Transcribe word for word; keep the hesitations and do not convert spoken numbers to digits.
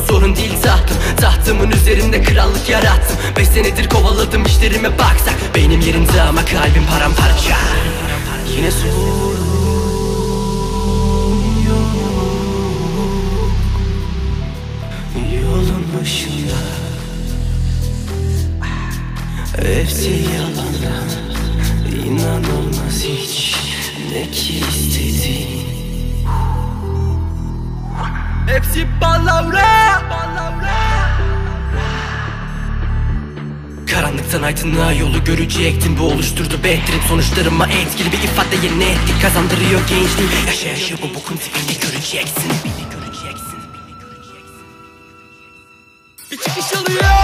sorun değil tahtım. Tahtımın üzerinde krallık yarattım. Beş senedir kovaladım işlerime baksak. Beynim yerinde ama kalbim paramparça. Yine sorun yok yolun başında. Hepsi yalan, İnanılmaz hiç ne ki istediğin. Hepsi palavra. Karanlıktan aydınlığa yolu görecektin. Bu oluşturdu behtrim sonuçlarıma etkili bir ifade yeni ettik. Kazandırıyor gençliği. Yaşa yaşa bu bokun tipini göreceksin. Bir çıkış alıyor.